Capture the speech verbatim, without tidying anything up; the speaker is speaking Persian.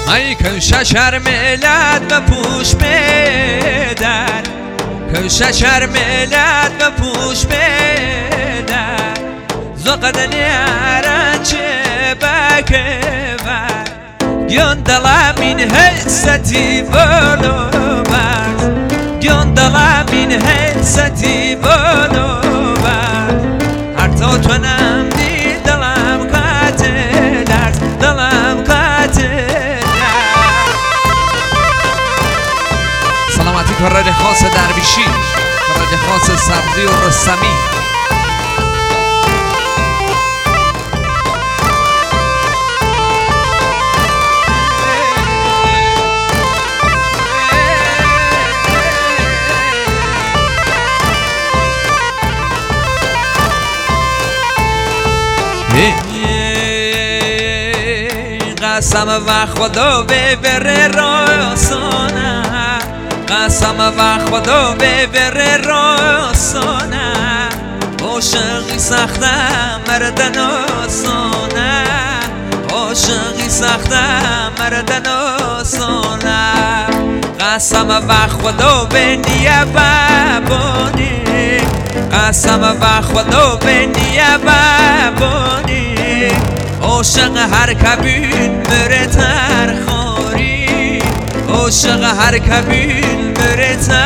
ای که شرملت و پوش بدر که شرملت و پوش بدر زقد نیارن چه بکبر گیان دلا من حستی بلو برد گیان دلا من حستی بلو برد هر تا تونم دی دلم قاتل دلم قاتل. سلامتی کارد خاص درویشی، کارد خاص سبزی و رستمی. قسم و خدا به بر راسانه قسم و خدا به بر راسانه عاشقی سخته مردن آسانه عاشقی سخته مردن آسانه قسم و خدا به نیابانی قسم و خدا به نیابانی عاشق هر کبین بره ترخاری عاشق هر کبین بره ترخاری